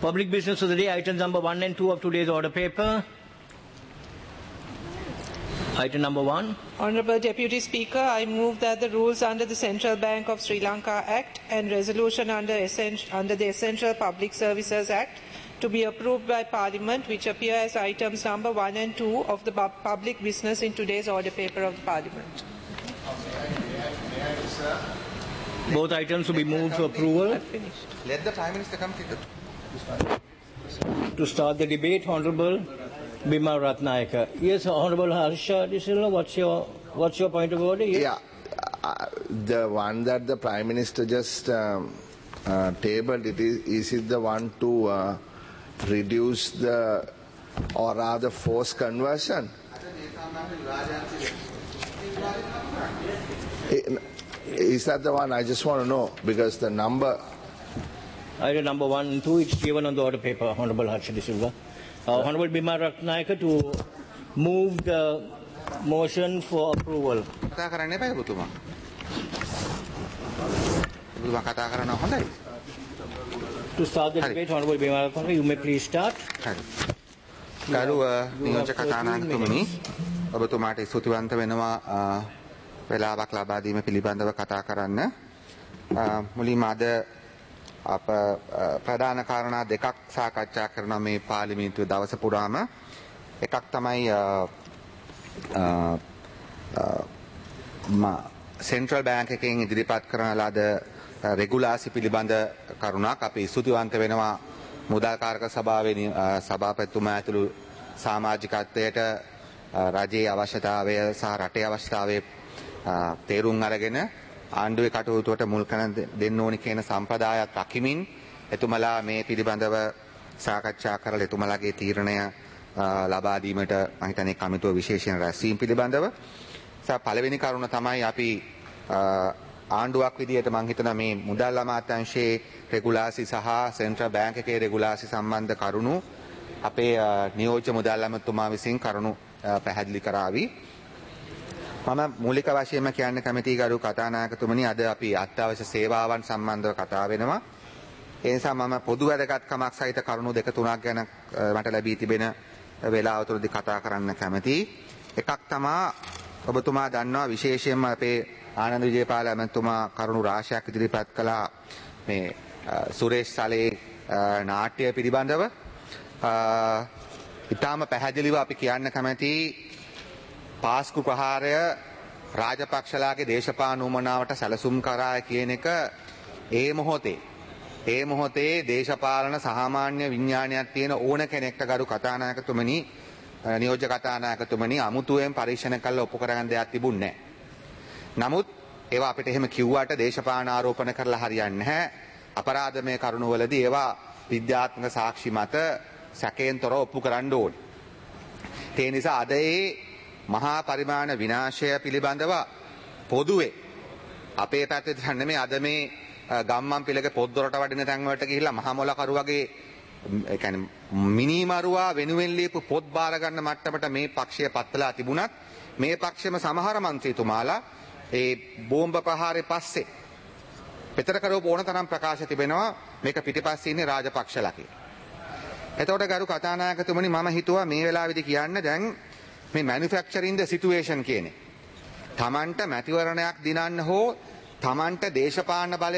Public business of the day, items number 1 and 2 of today's order paper. Item number 1. Honourable Deputy Speaker, I move that the rules under the Central Bank of Sri Lanka Act and resolution under the Essential Public Services Act to be approved by Parliament, which appear as items number 1 and 2 of the public business in today's order paper of the Parliament. Both items to be moved for approval. Let the Prime Minister come to To start the debate, Honourable Bima Ratnayaka. Yes, Honourable Harsha De Silva, what's your point of order? Yes? Yeah, the one that the Prime Minister just tabled, is it the one to reduce the, or rather force conversion? Is that the one? I just want to know, because the number... Item number 1 and 2, it's given on the order paper, Honourable Harsha De Silva. Honourable Bima Ratnayaka to move the motion for approval. To start the debate, Honourable Bima Ratnayaka, you may please start. නියෝජක කතානායකතුමනි ඔබතුමාට ස්තුතිවන්ත වෙනවා වෙලාවක් ලබා දීම පිළිබඳව කතා කරන්න. මුලින්ම අද අප ප්‍රධාන කාරණා දෙකක් සාකච්ඡා කරනවා මේ පාර්ලිමේන්තුවේ දවස පුරාම. එකක් තමයි සෙන්ට්‍රල් බැංක් එකෙන් ඉදිරිපත් කරන ලද රෙගුලාසි පිළිබඳ කරුණක්. අපි ස්තුතිවන්ත වෙනවා මුදල් කාරක සභාවේ සභාපතිතුමා ඇතුළු සමාජිකත්වයට රජයේ අවශ්‍යතාවය සහ රටේ අවශ්‍යතාවය තේරුම් අරගෙන ආණ්ඩුවේ කටයුතුවට මුල් කරන දෙන්න ඕනි කියන සම්ප්‍රදායත් රකිමින් එතුමලා මේ පිළිබඳව සාකච්ඡා කරලා එතුමලාගේ තීරණය ලබා දීමට මම හිතන්නේ කමිටුව විශේෂයෙන් රැස්වීම පිළිබඳව. පළවෙනි කරුණ තමයි අපි ආණ්ඩුවක් විදියට මම හිතනවා මේ මුදල් අමාත්‍යාංශයේ රෙගුලාසි සහ සෙන්ට්‍රල් බැංක් එකේ රෙගුලාසි සම්බන්ධ කරුණු අපේ නියෝජ්‍ය මුදල් අමාත්‍යතුමා විසින් කරුණු පැහැදිලි කරાવી. මම මූලික වශයෙන්ම කියන්න කැමති ගරු කතානායකතුමනි අද අපි අත්‍යවශ්‍ය සේවාවන් සම්බන්ධව කතා වෙනවා. ඒ නිසා මම පොදු වැදගත්කමක් සහිත කරුණු දෙක තුනක් ගැන මට ලැබී තිබෙන වේලාව තුළදී කතා කරන්න කැමතියි. එකක් තමයි ඔබතුමා දන්නවා විශේෂයෙන්ම අපේ ආනන්ද විජේපාල ඇමතුමා කරුණු රාශියක් ඉදිරිපත් කළා මේ සුරේෂ් සලේ නාට්‍ය පිළිබඳව. ඊටාම පැහැදිලිව අපි කියන්න කැමතියි පාස්කු ප්‍රහාරය රාජපක්ෂලාගේ දේශපාලන උමනාවට සැලසුම් කරා කියන එක ඒ මොහොතේ දේශපාලන සාමාන්‍ය විඥානයක් තියෙන ඕන කෙනෙක්ට ගරු කතානායකතුමනි නියෝජ්‍ය කතානායකතුමනි අමුතුවෙන් පරීක්ෂණ කළා ඔප්පු කරගන්න දෙයක් තිබුණේ නැහැ. නමුත් ඒවා අපිට එහෙම කිව්වට දේශපාලන ආරෝපණ කරලා හරියන්නේ නැහැ. අපරාධමය කරුණවලදී ඒවා විද්‍යාත්මක සාක්ෂි මත සැකයෙන් තොරව ඔප්පු කරන්න ඕනේ. ඒ නිසා අද මහා පරිමාණ විනාශය පිළිබඳව පොදුවේ අපේ පැත්තට නෙමෙයි අද මේ ගම්මන් පිළක පොද්දොරට වඩින තැන් වලට ගිහිල්ලා මහා මොලකරු වගේ ඒ කියන්නේ මිනිමරුවා වෙනුවෙන් ලියපු පොත් බාර ගන්න මට්ටමට මේ පක්ෂය පත්වලා තිබුණත් මේ පක්ෂෙම සමහර മന്ത്രിතුමාලා ඒ බෝම්බ ප්‍රහාරේ පස්සේ පෙතර කරව ඕන තරම් ප්‍රකාශ තිබෙනවා මේක පිටිපස්සේ ඉන්නේ රාජපක්ෂලා කියලා. එතකොට ගරු කතානායකතුමනි මම හිතුවා මේ වෙලාවේදී කියන්න දැන් මේ manufacturing the situation කියන්නේ. තමන්ට මැතිවරණයක් දිනන්න හෝ තමන්ට දේශපාලන බලය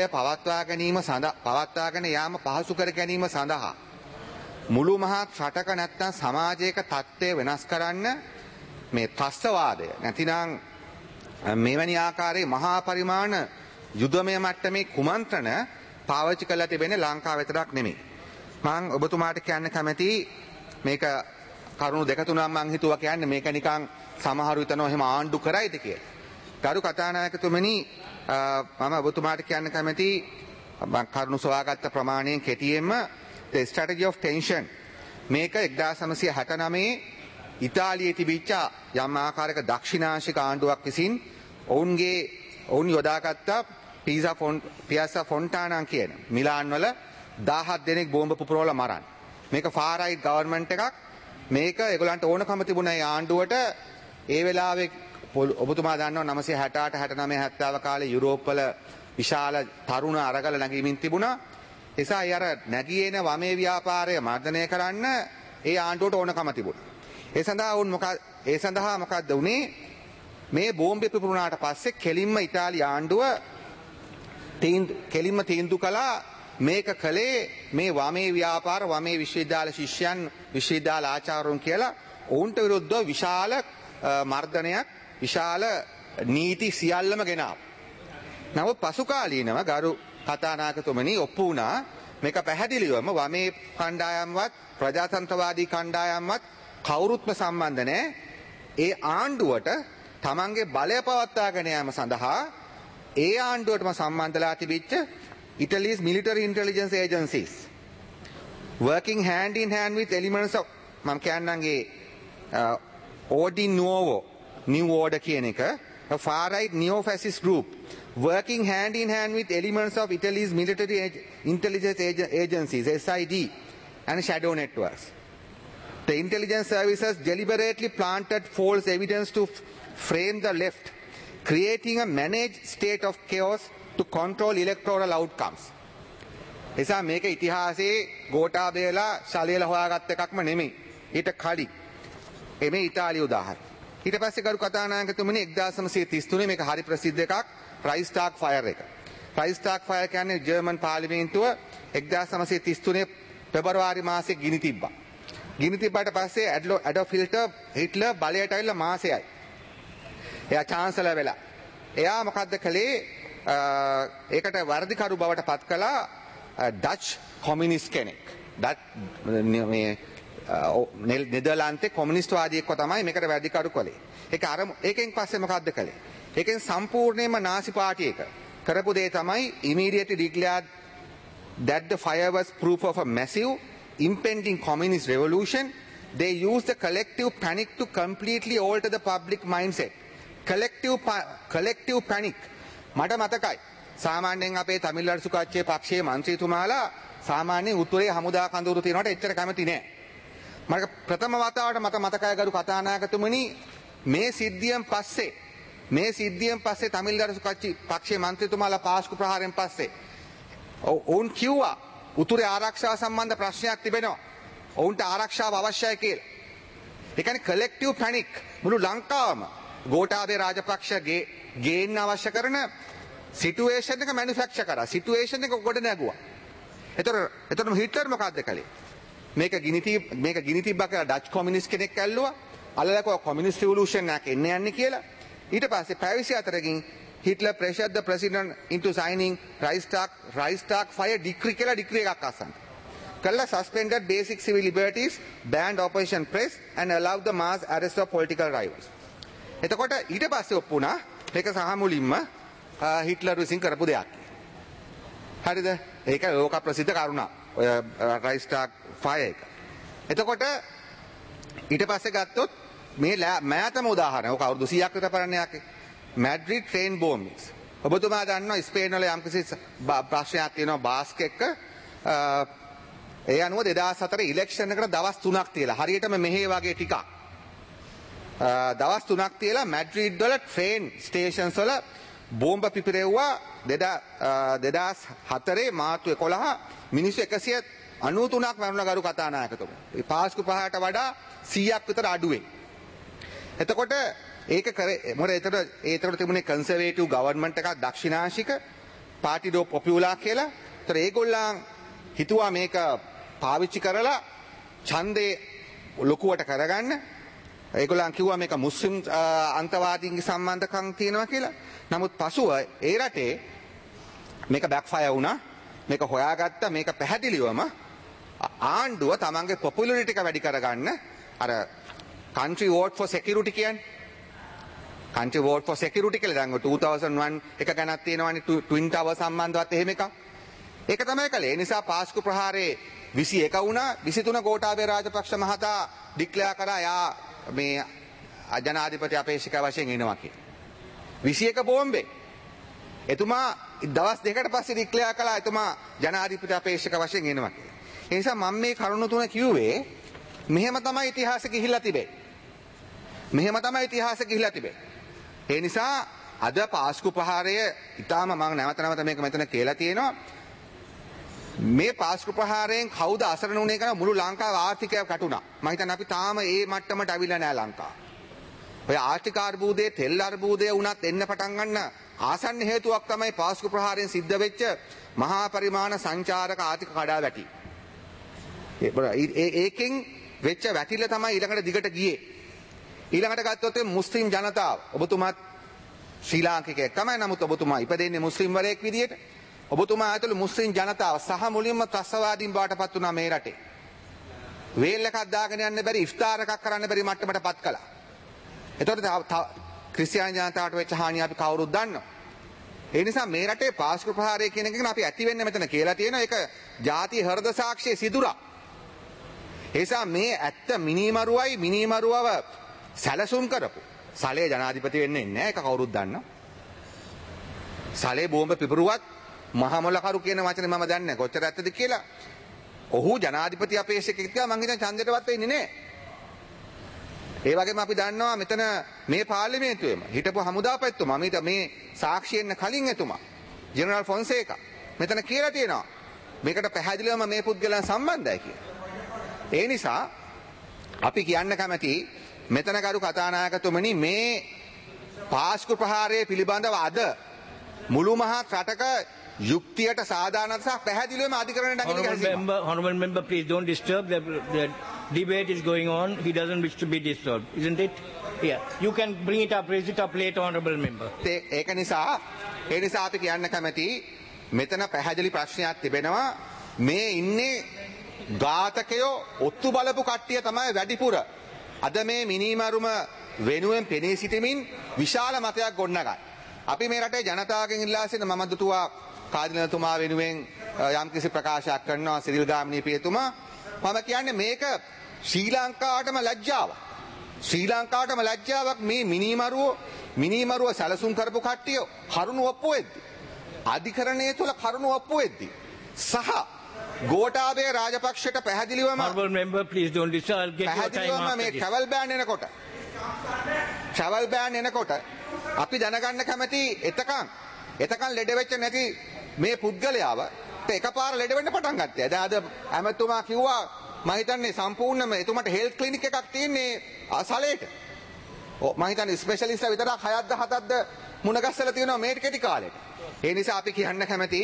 පවත්වාගෙන යාම පහසු කර ගැනීම සඳහා මුළු මහත් රටක නැත්තම් සමාජයක තත්ත්වය වෙනස් කරන්න මේ ත්‍රස්තවාදය නැතිනම් මෙවැනි ආකාරයේ මහා පරිමාණ යුද්ධමය මට්ටමේ කුමන්ත්‍රණ පාවිච්චි කරලා තිබෙන්නේ ලංකාව විතරක් නෙමෙයි. මම ඔබතුමාට කියන්න කැමතියි මේක කරුණු දෙක තුනක් මම හිතුවා කියන්නේ මේක නිකන් සමහරු හිතනවා එහෙම ආණ්ඩු කරයිද කියලා. ගරු කතානායකතුමනි මම ඔබතුමාට කියන්න කැමතියි මම කරුණු සොයාගත්ත ප්‍රමාණයෙන් කෙටියෙන්ම the strategy of tension මේක 1969 ඉතාලියේ තිබිච්ච යම් ආකාරයක දක්ෂිණාංශික ආණ්ඩුවක් විසින් ඔවුන් යොදාගත්ත පියාසා ෆොන්ටානා කියන මිලාන් වල 17 දෙනෙක් බෝම්බ පුපුරවලා මරන්. මේක far right government එකක්. මේක ඒගොල්ලන්ට ඕනකම තිබුණා ඒ ආණ්ඩුවට ඒ වෙලාවේ ඔබතුමා දන්නවා 968 69 70 කාලේ යුරෝප් වල විශාල තරුණ අරගල නැගීමින් තිබුණා. නිසා අර නැගී එන වමේ ව්‍යාපාරය මර්ධනය කරන්න ඒ ආණ්ඩුවට ඕනකම තිබුණා. ඒ සඳහා මොකද්ද වුනේ? මේ බෝම්බේ පිපුරුණාට පස්සේ කෙලින්ම ඉතාලි ආණ්ඩුව තීන්දුව කළා මේක කළේ මේ වමේ ව්‍යාපාර වමේ විශ්වවිද්‍යාල ශිෂ්‍යයන් විශ්වවිද්‍යාල ආචාර්යවරුන් කියලා ඔවුන්ට විරුද්ධව විශාල මර්ධනයක් විශාල නීති සියල්ලම ගෙනාවා. නමුත් පසුකාලීනව ගරු කතානායකතුමනි ඔප්පු වුණා මේක පැහැදිලිවම වමේ කණ්ඩායම්වත් ප්‍රජාතන්ත්‍රවාදී කණ්ඩායම්වත් කවුරුත්ම සම්බන්ධ නැහැ. ඒ ආණ්ඩුවට තමන්ගේ බලය පවත්වාගෙන යාම සඳහා ඒ ආණ්ඩුවටම සම්බන්ධලා තිබිච්ච Italy's military intelligence agencies working hand in hand with elements of මම කියන්නන්ගේ Ordine Nuovo New Order කියන එක a far right neo-fascist group working hand in hand with elements of Italy's military intelligence agencies SID and shadow networks. The intelligence services deliberately planted false evidence to frame the left, creating a managed state of chaos to control electoral outcomes. එසා මේක ඉතිහාසයේ ගෝඨාභයලා ශලයලා හොයාගත්ත එකක්ම නෙමෙයි. ඊට කලින් එමේ ඉතාලිය උදාහරණ. ඊට පස්සේ ගරු කතානායකතුමනි 1933 මේක හරි ප්‍රසිද්ධ එකක් රයිස්ටාග් ෆයර් එක. රයිස්ටාග් ෆයර් කියන්නේ ජර්මන් පාර්ලිමේන්තුව 1933 පෙබරවාරි මාසයේ ගිනි තිබ්බා. ගිනි තිබ්බාට පස්සේ ඇඩොල්ෆ් හිට්ලර් බලයට ඇවිල්ලා මාසෙයි. එයා චාන්සලර් වෙලා. එයා මොකද්ද කළේ? ඒකට වර්ධිකරු බවට පත් කළා ඩච් කොමියුනිස්ට් කෙනෙක්. මේ නෙදර්ලන්තේ කොමියුනිස්ට්වාදියෙක්ව තමයි මේකට වර්ධිකරු කළේ. ඒකෙන් පස්සේ මොකද්ද කළේ? ඒකෙන් සම්පූර්ණයෙන්ම නාසි පාටි එක කරපු දේ තමයි immediately declared that the fire was proof of a massive impending communist revolution. They used the collective panic to completely alter the public mindset. collective panic. මට මතකයි සාමාන්‍යයෙන් අපේ තමිල් අර්සුකාච්චේ පක්ෂයේ මන්ත්‍රීතුමාලා සාමාන්‍යයෙන් උතුරේ හමුදා කඳවුරු තියනවට එච්චර කැමති නෑ. මට ප්‍රථම වතාවට මතකයි ගරු කතානායකතුමනි මේ සිද්ධියෙන් පස්සේ තමිල් අර්සුකාච්චි පක්ෂයේ මන්ත්‍රීතුමාලා පාස්කු ප්‍රහාරයෙන් පස්සේ ඔවුන් කිව්වා උතුරේ ආරක්ෂාව සම්බන්ධ ප්‍රශ්නයක් තිබෙනවා. ඔවුන්ට ආරක්ෂාව අවශ්‍යයි කියලා. ඒ කියන්නේ collective panic මුළු ලංකාවම ගෝඨාභය රාජපක්ෂ ගේන්න අවශ්‍ය කරන සිටුේෂන් එක මැනුෆැක්චර් කරා. සිටුේෂන් එක ගොඩ නැගුවා. එතකොට හිට්ලර් මොකද්ද කළේ? මේක ගිනි තිබ්බා කියලා ඩච් කොමියුනිස්ට් කෙනෙක් ඇල්ලුවා. අල්ලලා කොමියුනිස්ට් රිවොලූෂන් එකක් එන්න යන්නේ කියලා. ඊට පස්සේ පැය 24කින් Hitler pressured the president into signing Reichstag fire decree කියලා decree එකක් අස්සන්න. කළා suspended basic civil liberties, banned opposition press and allowed the mass arrest of political rivals. එතකොට ඊට පස්සේ ඔප්පුණා මේක සහ මුලින්ම හිට්ලර් විසින් කරපු දෙයක්. හරිද? ඒක ලෝක ප්‍රසිද්ධ කරුණා. ඔය රයිස්ටාග් ෆයර් එක. එතකොට ඊට පස්සේ ගත්තොත් මේ මෑතම උදාහරණ. ඔක අවුරුදු 100ක් විතර පරණ එකක්. Madrid train bombings. ඔබතුමා දන්නවා ස්පේන් වල යම්කිසි ප්‍රශ්නයක් තියෙනවා බාස්ක් එක්ක. ඒ අනුව 2004 ඉලෙක්ෂන් එකට දවස් 3ක් තියලා හරියටම මෙහෙ වගේ ටිකක් දවස් 3ක් තියලා මැඩ්‍රිඩ් වල ට්‍රේන් ස්ටේෂන්ස් වල බෝම්බ පිපිරෙව්වා 2004 මාර්තු 11 මිනිස්සු 193ක් මරුණ ගරු කතානායකතුමා. ඒ පාස්කු පහට වඩා 100ක් විතර අඩුවේ. එතකොට ඒක කරේ මොකද ඒතර තිබුණේ කන්සර්වේටිව් ගවර්න්මන්ට් එකක් දක්ෂිනාංශික පාටිඩෝ පොපියුලා කියලා. ඒතර ඒගොල්ලන් හිතුවා මේක පාවිච්චි කරලා ඡන්දේ ලොකුවට කරගන්න. ඒගොල්ලන් කිව්වා මේක මුස්ලිම් අන්තවාදීන්ගේ සම්බන්ධකම් තියෙනවා කියලා. නමුත් පසුව ඒ රටේ මේක බෑක්ෆයර් වුණා. මේක හොයාගත්ත මේක පැහැදිලිවම ආණ්ඩුව තමන්ගේ පොපුලරිටි එක වැඩි කරගන්න අර country vote for security කියන්නේ country vote for security කියලා දැන් 2001 එක ගැනක් තියෙනවානේ twin tower සම්බන්ධවත් එහෙම එකක්. ඒක තමයි කළේ. ඒ නිසා පාස්කු ප්‍රහාරයේ 21 වුණා. 23 ගෝඨාභය රාජපක්ෂ මහතා ඩික්ලෙයාර් කරා යා මේ ජනාධිපති අපේක්ෂක වශයෙන් එනවා කියලා. 21 බෝම්බේ. එතුමා දවස් දෙකකට පස්සේ ඩික්ලෙයාර් කළා එතුමා ජනාධිපති අපේක්ෂක වශයෙන් එනවා කියලා. ඒ නිසා මම මේ කරුණු තුන කිව්වේ මෙහෙම තමයි ඉතිහාසෙ ගිහිල්ලා තිබේ. ඒ නිසා අද පාස්කු ප්‍රහාරය ඊටාම මම නැවත මේක මෙතන කියලා තියෙනවා. මේ පාස්කු ප්‍රහාරයෙන් කවුද අසරණ වුණේ කියලා මුළු ලංකාව ආර්ථිකය කටුණා. මම හිතන්නේ අපි තාම ඒ මට්ටමට අවිලා නැහැ ලංකාව. ඔය ආර්ථික අර්බුදයේ තෙල් අර්බුදයේ වුණත් එන්න පටන් ගන්න ආසන්න හේතුවක් තමයි පාස්කු ප්‍රහාරයෙන් සිද්ධ වෙච්ච මහා පරිමාණ සංචාරක ආර්ථික කඩාවැටි. ඒකෙන් වෙච්ච වැටිල්ල තමයි ඊළඟට දිගට ගියේ. ඊළඟට ගත්තොත් මුස්ලිම් ජනතාව ඔබතුමාත් ශ්‍රී ලාංකිකයෙක් තමයි. නමුත් ඔබතුමා ඉපදෙන්නේ මුස්ලිම් වරයෙක් විදියට. ඔබතුමා ඇතුළු මුස්ලිම් ජනතාව සහ මුලින්ම ත්‍රස්තවාදීන් බාටපත් වුණා මේ රටේ. වේල් එකක් දාගෙන යන්න බැරි ඉෆ්තාර් එකක් කරන්න බැරි මට්ටමට පත් කළා. එතකොට ක්‍රිස්තියානි ජනතාවට වෙච්ච හානිය අපි කවුරුත් දන්නවා. ඒ නිසා මේ රටේ පාස්කු ප්‍රහාරය කියන එක අපි ඇති වෙන්න මෙතන කියලා තියෙනවා. ඒක ජාතිය හෘද සාක්ෂියේ සිදුරක්. ඒ නිසා මේ ඇත්ත මිනිමරුවව සැලසුම් කරපු සලේ ජනාධිපති වෙන්නේ නැහැ. ඒක කවුරුත් දන්නවා. සලේ බෝම්බ පිපරුවත් මහමොලකරු කියන වචනේ මම දන්නේ නැහැ කොච්චර ඇත්තද කියලා. ඔහු ජනාධිපති අපේක්ෂකෙක් කියලා මං හිතන්නේ ඡන්දයටවත් වෙන්නේ නැහැ. ඒ වගේම අපි දන්නවා මෙතන මේ පාර්ලිමේන්තුවේම හිටපු හමුදාපතිතුමා මේ සාක්ෂියෙන්න කලින් එතුමා ජෙනරල් ෆොන්සේකා මෙතන කියලා තියෙනවා මේකට පැහැදිලිවම මේ පුද්ගලයන් සම්බන්ධයි කියලා. ඒ නිසා අපි කියන්න කැමති මෙතන කරු කතානායකතුමනි මේ පාස්කු ප්‍රහාරය පිළිබඳව අද මුළු මහත් රටක යුක්තියට සාධාරණ සහ පැහැදිලිවම අධිකරණයට අගිලි ගැසීම. Honorable member, please don't disturb. The debate is going on. He doesn't wish to be disturbed, isn't it? Yeah. You can bring it up, raise it up later, honorable member. ඒක නිසා අපි කියන්න කැමති මෙතන පැහැදිලි ප්‍රශ්නයක් තිබෙනවා. මේ ඉන්නේ ඝාතකයෝ ඔත්තු බලපු කට්ටිය තමයි වැඩිපුර. අද මේ මිනිමරුම වෙනුවෙන් පෙනී සිටමින් විශාල මතයක් ගොඩනගයි. අපි මේ රටේ ජනතාවගෙන් ඉල්ලා සිටින මම දුටුවා කාදිනතුමා වෙනුවෙන් යම්කිසි ප්‍රකාශයක් කරනවා සිරිල් ගාමිණී පියතුමා. මම කියන්නේ මේක ශ්‍රී ලංකාවටම ලැජ්ජාවක්. ශ්‍රී ලංකාවටම ලැජ්ජාවක් මේ මිනිමරුව සැලසුම් කරපු කට්ටිය කරුණු ඔප්පු වෙද්දි. අධිකරණයේ තුල කරුණු ඔප්පු වෙද්දි. සහ ගෝඨාභය රාජපක්ෂට පැහැදිලිවම Honorable member, please don't disturb. I'll get your time after මේ this. travel ban එනකොට අපි දැනගන්න කැමති එතකන් ලෙඩ වෙච්ච නැති මේ පුද්ගලයාව එකපාර ලෙඩ වෙන්න පටන් ගත්තා. දැන් අද ඇමතුමා කිව්වා මම හිතන්නේ සම්පූර්ණයෙන්ම එතුමාට හෙල්ත් ක්ලිනික් එකක් තියෙන්නේ සලේට. මම හිතන්නේ ස්පෙෂලිස්ට්ලා විතරක් 6ක්ද 7ක්ද මුණ ගැස්සලා තියෙනවා මේ කෙටි කාලෙට. ඒ නිසා අපි කියන්න කැමති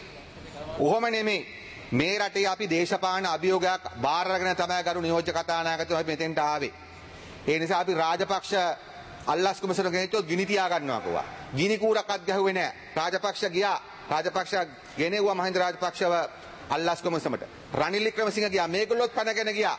ඔහොම නෙමෙයි මේ රටේ අපි දේශපාලන අභියෝගයක් බාර අරගෙන තමයි ගරු නියෝජ්‍ය කතානායකතුමා මෙතෙන්ට ආවේ. ඒ නිසා අපි රාජපක්ෂ අල්ලස් කුමසන ගෙනිච්චොත් ගිනි තියා ගන්නවා කිව්වා. ගිනි කූරක් අත්ගැහුවේ නැහැ. රාජපක්ෂ ගෙනෙව්වා මහින්ද රාජපක්ෂව අල්ලස් කුමසමට. රනිල් වික්‍රමසිංහ ගියා. මේගොල්ලොත් පැනගෙන ගියා.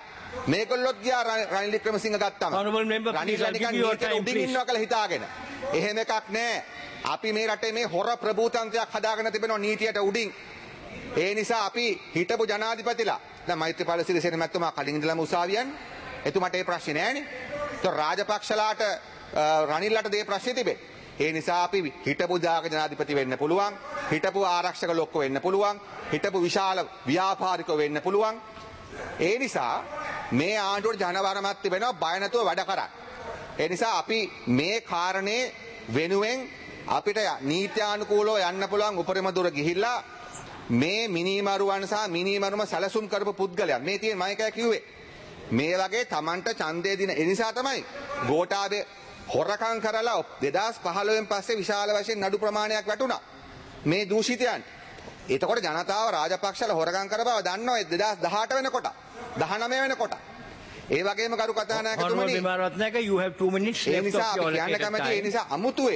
රනිල් වික්‍රමසිංහ ගත්තම. රනිල් නිකන් උඩින් ඉන්නවා කියලා හිතාගෙන. එහෙම එකක් නැහැ. අපි මේ රටේ මේ හොර ප්‍රභූතන්ත්‍රයක් හදාගෙන තිබෙනවා නීතියට උඩින්. ඒ නිසා අපි හිටපු ජනාධිපතිලා දැන් මෛත්‍රීපාල සිරිසේන මැතිතුමා කලින් ඉඳලම උසාවියන් එතුමාට ඒ ප්‍රශ්නේ නැහැනේ. ඒත් රාජපක්ෂලාට රනිල්ලට දේ ප්‍රශ්නේ තිබේ. ඒ නිසා අපි හිටපු ජනාධිපති වෙන්න පුළුවන්, හිටපු ආරක්ෂක ලොක්කෝ වෙන්න පුළුවන්, හිටපු විශාල ව්‍යාපාරිකෝ වෙන්න පුළුවන්. ඒ නිසා මේ ආණ්ඩුවට ජනවරමක් තිබෙනවා බය නැතුව වැඩ කරන්න. ඒ නිසා අපි මේ කාරණේ වෙනුවෙන් අපිට නීත්‍යානුකූලව යන්න පුළුවන් උපරිම දුර ගිහිල්ලා මේ මිනිමරුවන් සහ මිනිමරුම සැලසුම් කරපු පුද්ගලයන් මේ තියෙන මම එකයි කිව්වේ මේ වගේ Tamanට ඡන්දය දින ඒ නිසා තමයි ගෝඨාභය හොරකම් කරලා 2015න් පස්සේ විශාල වශයෙන් නඩු ප්‍රමාණයක් වැටුණා මේ දූෂිතයන්ට. එතකොට ජනතාව රාජපක්ෂල හොරකම් කර බව දන්නවා 2018 වෙනකොට 19 වෙනකොට. ඒ වගේම කරු කතානායකතුමනි you have 2 minutes left of your time. ඒ නිසා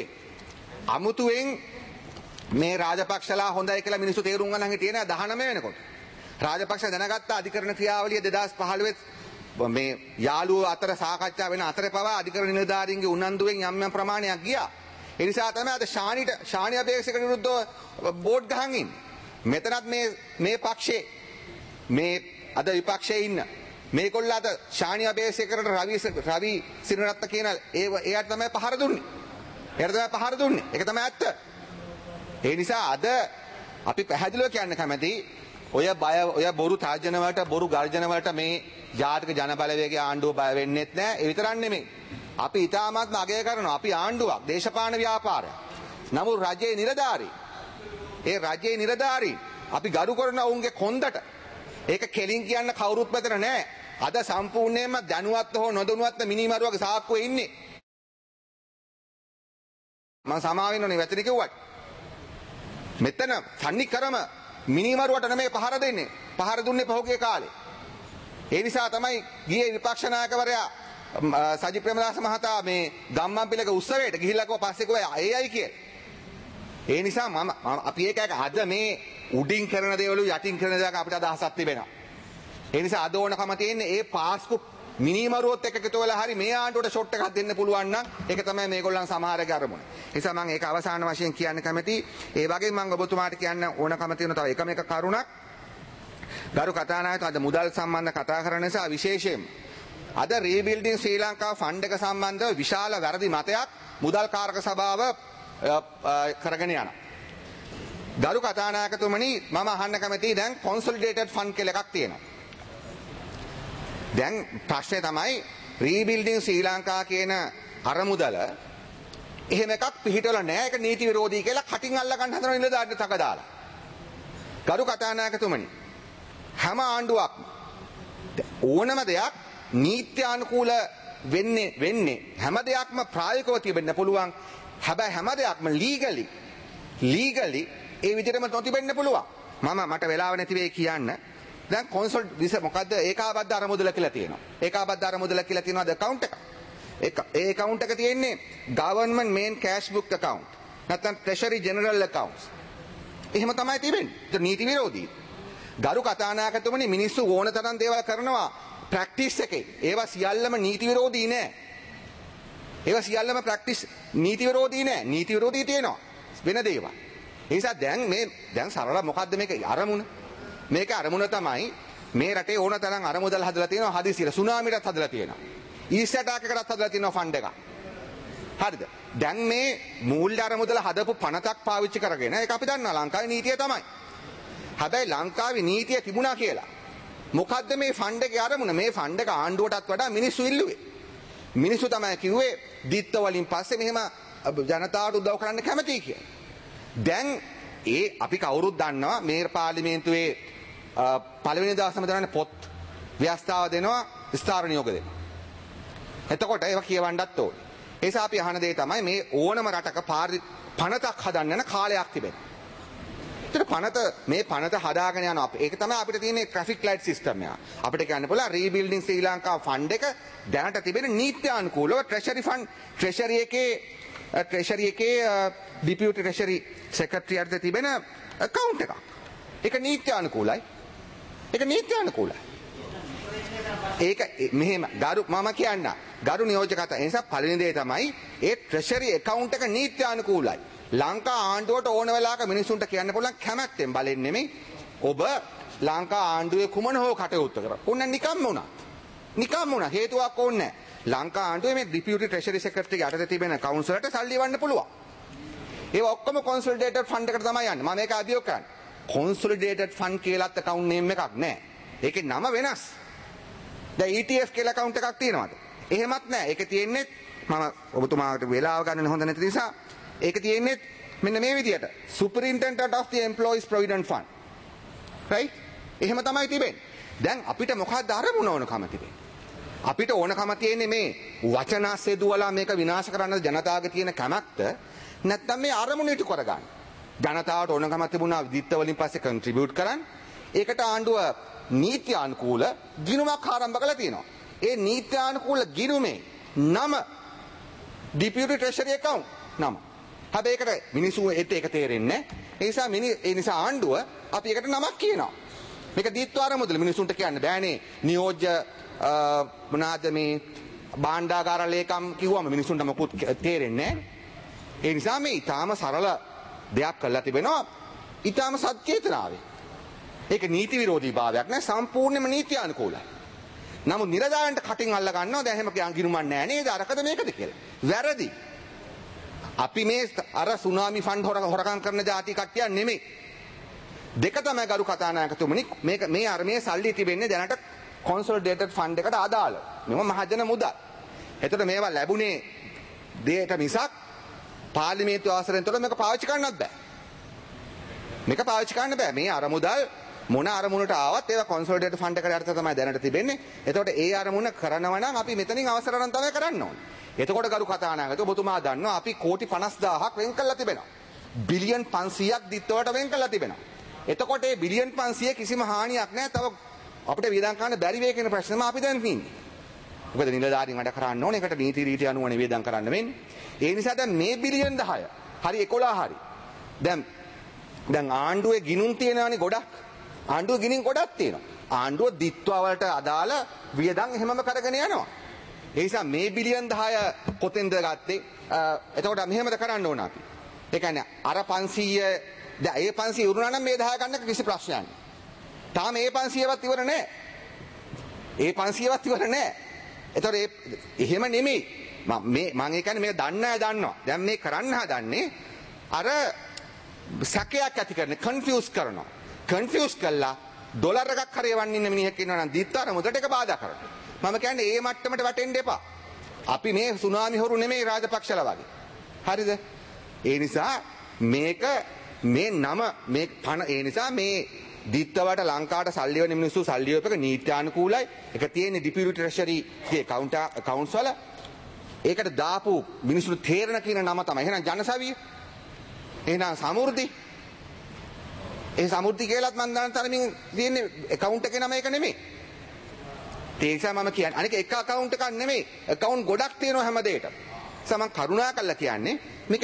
අමුතුවෙන් මේ රාජපක්ෂලා හොඳයි කියලා මිනිස්සු තේරුම් ගන්න හිටියේ නෑ 19 වෙනකොට. රාජපක්ෂ දැනගත්ත අධිකරණ ක්‍රියාවලිය 2015 මේ යාළුවෝ අතර සාකච්ඡා වෙන අතරේ පවා අධිකරණ නිලධාරීන්ගේ උනන්දුවෙන් යම් ප්‍රමාණයක් ගියා. ඒ නිසා තමයි අද ශානි අබේසේකර විරුද්ධව බෝඩ් ගහන් ඉන්නේ. මෙතනත් මේ පක්ෂේ මේ අද විපක්ෂයේ ඉන්න මේගොල්ලෝ අද ශානි අබේසේකරට රවි සිරිරත්න කියන එයාට තමයි පහර දුන්නේ. ඒක තමයි ඇත්ත. ඒ නිසා අද අපි පැහැදිලිව කියන්න කැමති ඔය බොරු තර්ජන වලට බොරු ගර්ජන වලට මේ ජාතික ජනබලවේගයේ ආණ්ඩුව බය වෙන්නෙත් නෑ. ඒ විතරක් නෙමෙයි. අපි ඉතාමත්ම අගය කරනවා. අපි ආණ්ඩුවක් දේශපාලන ව්‍යාපාරයක්. නමුත් රජයේ නිලධාරී අපි ගරු කරන ඔවුන්ගේ කොන්දට. ඒක කෙලින් කියන්න කවුරුත් මෙතන නැහැ. අද සම්පූර්ණයෙන්ම දැනුවත් හෝ නොදැනුවත්ව මිනිමරුවගේ සාක්කුවේ ඉන්නේ. මම සමාවෙන්න ඕනේ වැතට කිව්වට. මෙතන තනිකරම මිනිමරුවට නෙමෙයි පහර දෙන්නේ. පහර දුන්නේ පහුගිය කාලේ. ඒ නිසා තමයි ගියේ විපක්ෂ නායකවරයා සජි ප්‍රේමදාස මහතා මේ ගම්මන්පිලක උත්සවයට ගිහිල්ලා කව පස්සේ කව ඒයි කියලා. ඒ නිසා අපි ඒක අද මේ උඩින් කරන දේවල් යටින් කරන දේවල් අපිට අදහසක් තිබෙනවා. ඒ නිසා අද ඕනකම තියෙන්නේ ඒ පාස්කු මිනිමරුවොත් එක්ක එකතු වෙලා හරි මේ ආණ්ඩුවට ෂොට් එකක් දෙන්න පුළුවන් නම් ඒක තමයි මේගොල්ලන් සමහරගේ අරමුණ. ඒ නිසා මම ඒක අවසාන වශයෙන් කියන්න කැමතියි. ඒ වගේම මම ඔබතුමාට කියන්න ඕනකම තියෙන තව එකම එක කරුණක්. ගරු කතානායක අද මුදල් සම්බන්ධ කතා කරන නිසා විශේෂයෙන් අද රීබිල්ඩින් ශ්‍රී ලංකා ෆන්ඩ් එක සම්බන්ධව විශාල වැරදි මතයක් මුදල් කාරක සභාව කරගෙන යනවා. ගරු කතානායකතුමනි මම අහන්න කැමතියි දැන් කොන්සොලිඩේටඩ් ෆන්ඩ් කියලා එකක් තියෙනවා. දැන් ප්‍රශ්නේ තමයි රීබිල්ඩින් ශ්‍රී ලංකා කියන අරමුදල එහෙම එකක් පිළිහිටවලා නැහැ. ඒක නීති විරෝධී කියලා කටින් අල්ල ගන්න හදන නිලධාරීන් තක දාලා. ගරු කතානායකතුමනි හැම ආණ්ඩුවක් ඕනම දෙයක් නීත්‍යානුකූල වෙන්නේ හැම දෙයක්ම ප්‍රායෝගිකව තිබෙන්න පුළුවන්. හැබැයි හැම දෙයක්ම ලීගලි ඒ විදිහටම නොතිබෙන්න පුළුවන්. මට වෙලාව නැති වෙයි කියන්න. දැන් කොන්සල් මොකද්ද ඒකාබද්ධ අරමුදල කියලා තියෙනවා. ඒකාබද්ධ අරමුදල කියලා තියෙනවාද account එක. ඒ account එක තියෙන්නේ government main cash book account. නැත්නම් treasury general accounts. එහෙම තමයි තිබෙන්නේ. ඒක නීති විරෝධී. ගරු කතානායකතුමනි මිනිස්සු ඕන තරම් දේවල් කරනවා ප්‍රැක්ටිස් එකේ. ඒවා සියල්ලම නීති විරෝධී නෑ. ඒවා සියල්ලම ප්‍රැක්ටිස් නීති විරෝධී නෑ. නීති විරෝධී තියෙනවා වෙන දේවල්. ඒ නිසා දැන් සරල මොකද්ද මේක අරමුණ? මේක අරමුණ තමයි මේ රටේ ඕන තරම් අරමුදල් හදලා තියෙනවා හදිසියට සුනාමියටත් හදලා තියෙනවා. ඊස්ට් ඇටැක් එකකටත් හදලා තියෙනවා ෆන්ඩ් එකක්. හරිද? දැන් මේ මූල්‍ය අරමුදල හදපු පනතක් පාවිච්චි කරගෙන ඒක අපි දන්නවා ලංකාවේ නීතිය තමයි. හැබැයි ලංකාවේ නීතිය තිබුණා කියලා. මොකද්ද මේ ෆන්ඩ් එකේ අරමුණ? මේ ෆන්ඩ් එක ආණ්ඩුවටත් වඩා මිනිස්සු ඉල්ලුවේ. මිනිස්සු තමයි කිව්වේ දිත්ත වලින් පස්සේ මෙහෙම ජනතාවට උදව් කරන්න කැමතියි කියලා. දැන් අපි කවුරුත් දන්නවා මේ පාර්ලිමේන්තුවේ පළවෙනි දවසම දරන පොත් ව්‍යවස්ථාව දෙනවා ස්ථාවර නියෝග දෙනවා. එතකොට ඒවා කියවන්නත් ඕනේ. ඒ නිසා අපි අහන දේ තමයි මේ ඕනම රටක පනතක් හදන්න යන කාලයක් තිබෙනවා. මේ පනත හදාගෙන යනවා. ඒක තමයි අපිට තියෙන ට්‍රැෆික් ලයිට් සිස්ටම් එක. අපිට කියන්න පුළුවන් රීබිල්ඩින් ශ්‍රී ලංකා ෆන්ඩ් එක දැනට තිබෙන නීත්‍යානුකූලව ට්‍රෙෂරි එකේ ඩිපියුටි ට්‍රෙෂරි සෙක්‍රටරියට තිබෙන account එකක්. ඒක නීත්‍යානුකූලයි. ඒක මෙහෙම මම කියන්න ගරු නියෝජකත ඒ නිසා පළවෙනි දේ තමයි ඒ ට්‍රෙෂරි account එක නීත්‍යානුකූලයි. ලංකා ආණ්ඩුවට ඕන වෙලාවක මිනිසුන්ට කියන්න පුළුවන් කැමැත්තෙන් බලෙන් නෙමෙයි ඔබ ලංකා ආණ්ඩුවේ කුමන හෝ කටයුත්ත කරා. උන්න නිකම්ම වුණා. හේතුවක් ඕනේ නැහැ. ලංකා ආණ්ඩුවේ මේ ඩිපියුටි ට්‍රෙෂරි සෙක්‍රටරි යටතේ තිබෙන කවුන්සලට සල්ලි වන්න පුළුවන්. ඒ ඔක්කොම කොන්සොලිඩේටඩ් ෆන්ඩ් එකට තමයි යන්නේ. මම මේක අභියෝග කරන්නේ. කොන්සොලිඩේටඩ් ෆන්ඩ් කියලාත් account name එකක් නැහැ. ඒකේ නම වෙනස්. දැන් ETF කියලා account එකක් තියෙනවද? එහෙමත් නැහැ. ඒක තියෙන්නේ මම ඔබතුමාට වෙලාව ගන්න හොඳ නැති නිසා ඒක තියෙන්නේ මෙන්න මේ විදියට Superintendent of the Employees Provident Fund. right? එහෙම තමයි තිබෙන්නේ. දැන් අපිට මොකක්ද අරමුණ ඕනකම තිබෙන්නේ? අපිට ඕනකම තියෙන්නේ මේ වචන සෙදුවලා මේක විනාශ කරන්න ජනතාවගේ තියෙන කැමැත්ත නැත්නම් මේ අරමුණ ඉටු කරගන්න. ජනතාවට ඕනකම තිබුණා විදිත්ත වලින් පස්සේ කන්ට්‍රිබියුට් කරන්න. ඒකට ආණ්ඩුව නීත්‍යානුකූල ගිණුමක් ආරම්භ කළා තියෙනවා. ඒ නීත්‍යානුකූල ගිණුමේ නම Deputy Treasury Account නම. හැබැයි ඒකට මිනිස්සු ඒක තේරෙන්නේ නැහැ. ඒ නිසා ආණ්ඩුව අපි ඒකට නමක් කියනවා. මේක දීත්වාර මුදල මිනිසුන්ට කියන්න බෑනේ. නියෝජ්‍ය මොනවාද මේ භාණ්ඩාගාර ලේකම් කිව්වම මිනිසුන්ට මොකුත් තේරෙන්නේ නැහැ. ඒ නිසා මේ ඊටාම සරල දෙයක් කරලා තිබෙනවා. ඊටාම සත්‍යේතනාවේ. ඒක නීති විරෝධී භාවයක් නෑ, සම්පූර්ණයෙන්ම නීත්‍යානුකූලයි. නමුත් නිරදායන්ට කටින් අල්ල ගන්නවා දැන් එහෙම ගිනුමක් නෑ නේද අරකද මේකද කියලා. වැරදි. අපි මේ අර සුනාමි ෆන්ඩ් හොරකම් කරන જાති කට්ටිය නෙමෙයි. දෙක තමයි ගරු කතානායකතුමනි මේ අරමේ සල්ලි තිබෙන්නේ දැනට කොන්සොලිඩේටඩ් ෆන්ඩ් එකට අදාළව. මේව මහජන මුදල්. එතකොට මේවා ලැබුණේ දෙයට මිසක් පාර්ලිමේන්තු ආසරෙන් තොර මේක පාවිච්චි කරන්නත් බෑ. මේක පාවිච්චි කරන්න බෑ. මේ අරමුදල් මොන අරමුණට ආවත් ඒවා කොන්සොලිඩේටඩ් ෆන්ඩ් එකට යටතේ තමයි දැනට තිබෙන්නේ. එතකොට ඒ අරමුණ කරනවා නම් අපි මෙතනින් අවසර නම් තමයි කරන්න ඕනේ. එතකොට ගරු කතානායකතුමා ඔබතුමා දන්නවා අපි කෝටි 50000ක් වෙන් කරලා තිබෙනවා. බිලියන් 500ක් දිත්තවට වෙන් කරලා තිබෙනවා. එතකොට මේ බිලියන් 500 කිසිම හානියක් නැහැ. තව අපිට වියදම් කරන්න බැරි වේ කියන ප්‍රශ්නම අපි දැන් තියෙන්නේ. මොකද නිලධාරීන් වැඩ කරන්න ඕනේ. ඒකට නීති රීති අනුව නිවේදම් කරන්න වෙන්නේ. ඒ නිසා දැන් මේ බිලියන් 10 හරි 11 හරි. දැන් ආණ්ඩුවේ ගිණුම් තියෙනවානේ ගොඩක්. ආණ්ඩුවේ ගිණුම් ගොඩක් තියෙනවා. ආණ්ඩුව දිත්වා වලට අදාළ වියදම් එහෙමම කරගෙන යනවා. ඒ නිසා මේ බිලියන් 10 කොතෙන්ද ගත්තේ? එතකොට මෙහෙමද කරන්න ඕන අපි. ඒ කියන්නේ අර 500 දැන් ඒ 500 ඉවරුණා නම් මේ 10 ගන්න කිසි ප්‍රශ්නයක් නැහැ. තාම ඒ 500වත් ඉවර නැහැ. ඒ 500වත් ඉවර නැහැ. එතකොට එහෙම නෙමෙයි. මම ඒ කියන්නේ මේක දන්න අය දන්නවා. දැන් මේ කරන්න හදන්නේ අර සැකයක් ඇති කරන කන්ෆියුස් කරනවා. කන්ෆියුස් කළා ඩොලර් එකක් හරි එවන්න ඉන්න මිනිහෙක් ඉන්නවා නම් දිත්තර මුදට එක බාධා කරනවා. මම කියන්නේ ඒ මට්ටමට වැටෙන්න එපා. අපි මේ සුනාමි හොරු නෙමෙයි රාජපක්ෂලා වගේ. හරිද? ඒ නිසා මේක මේ නම මේ පණ ඒ නිසා මේ දිත්තවට ලංකාවට සල්ලි වෙන මිනිස්සු සල්ලි වලක නීත්‍යානුකූලයි. ඒක තියෙන්නේ ඩිපියුටි ට්‍රෙෂරි ගේ කවුන්ට්ස් වල. ඒකට දාපු මිනිස්සු තේරණ කියන නම තමයි. එහෙනම් ජනසවිය. එහෙනම් සමෘද්ධි. ඒ සමෘද්ධි කියලාත් මම දන්න තරමින් තියෙන්නේ account එකේ නම ඒක නෙමෙයි. ඒ නිසා මම කියන්නේ අනික එක account එකක් නෙමෙයි. account ගොඩක් තියෙනවා හැම දෙයකටම. සමන් කරුණා කළා කියන්නේ මේක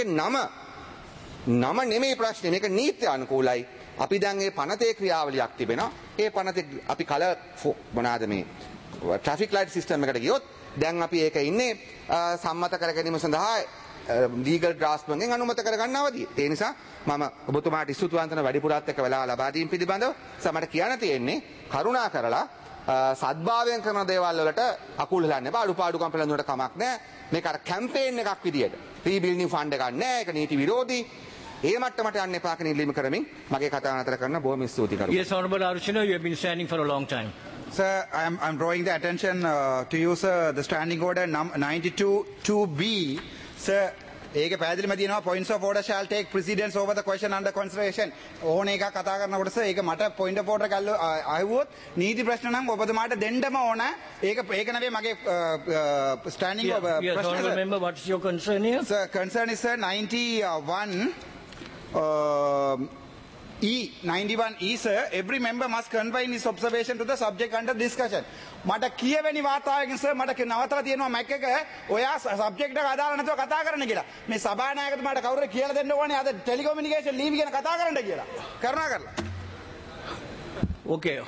නම නෙමෙයි ප්‍රශ්නේ. මේක නීති අනුකූලයි. අපි දැන් මේ පනතේ ක්‍රියාවලියක් තිබෙනවා. ඒ පනතේ අපි කලර් මොනවාද මේ ට්‍රැෆික් ලයිට් සිස්ටම් එකට ගියොත් දැන් අපි ඒක ඉන්නේ සම්මත කර ගැනීම සඳහා ලීගල් ඩ්‍රාෆ්ට්මන්ගෙන් අනුමත කරගන්න අවධිය. ඒ නිසා මම ඔබතුමාට ස්තුතිවන්තන වැඩිපුරත් එක්ක වෙලා ලබා දීම පිළිබඳව සමට කියන්න තියෙන්නේ කරුණා කරලා සද්භාවයෙන් කරන දේවල් වලට අකුල් හෙලන්න එපා. අඩුපාඩුකම් පෙළඳුනට කමක් නැහැ. මේක අර කැම්පේන් එකක් විදියට රීබිල්ඩින් ෆන්ඩ් එකක් නැහැ. ඒක නීති විරෝධී. ඒ මට්ටමට යන්න එපා කියන ඉල්ලීම කරමින් මගේ කතාව නතර කරන බොහොම ස්තුතියි කරුණා. Yes, Honorable Archana, you have been standing for a long time. Sir, I'm drawing the attention to you, sir, the standing order 92(2)B. Sir, ඒක පැහැදිලිම තියෙනවා points of order shall take precedence over the question under consideration. ඕන එකක් කතා කරනකොට sir ඒක මට point of order කල්ල අහුවොත් නීති ප්‍රශ්න නම් ඔබතුමාට දෙන්නම ඕන. ඒක නෙවෙයි මගේ standing Yes, ප්‍රශ්න. Honorable Member, what is your concern here? Sir, concern is sir 91 91E, sir, every member must confine his observation to the subject under discussion. මට කියවෙනි වාර්තාවකින් සර් මට නවත්තලා තියෙනවා මැක් එක ඔයා සබ්ජෙක්ට් එක අදාළ නැතුව කතා කරන්න කියලා. මේ සභානායකතුමාට කවුරුද කියලා දෙන්න ඕනේ අද ටෙලිකොමියුනිකේෂන් ලීව් ගැන කතා කරන්න කියලා. කරුණාකරලා. Okay.